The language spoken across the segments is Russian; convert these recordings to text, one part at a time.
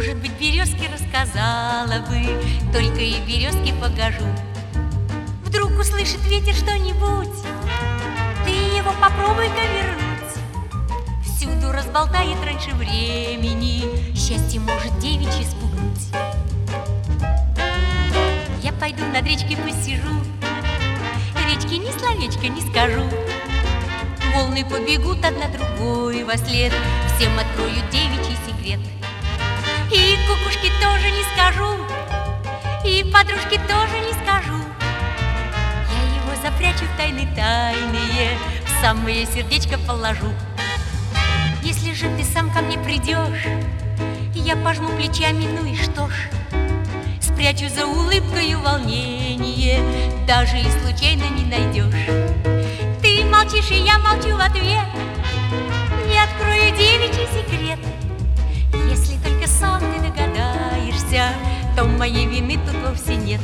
Может быть, березке рассказала бы, только и березке погожу. Вдруг услышит ветер что-нибудь, ты его попробуй-ка вернуть. Всюду разболтает раньше времени, счастье может девичье спугнуть. Я пойду над речкой посижу, речке ни словечко не скажу. Волны побегут одна другой во след, всем открою девичий секрет. И кукушке тоже не скажу, и подружке тоже не скажу. Я его запрячу в тайны тайные, в самое сердечко положу. Если же ты сам ко мне придешь, я пожму плечами, ну и что ж. Спрячу за улыбкою волнение, даже и случайно не найдешь. Ты молчишь, и я молчу в ответ, не открою девичий секрет. Если только сам ты догадаешься, то моей вины тут вовсе нет.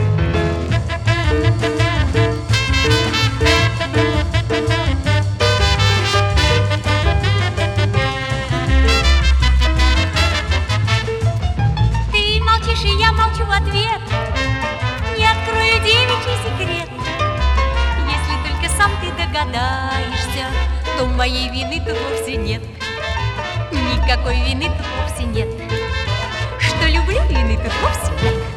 Ты молчишь, и я молчу в ответ, не открою девичий секрет. Если только сам ты догадаешься, то моей вины тут вовсе нет. Никакой вины тут вовсе нет. Что люблю, вины тут вовсе нет.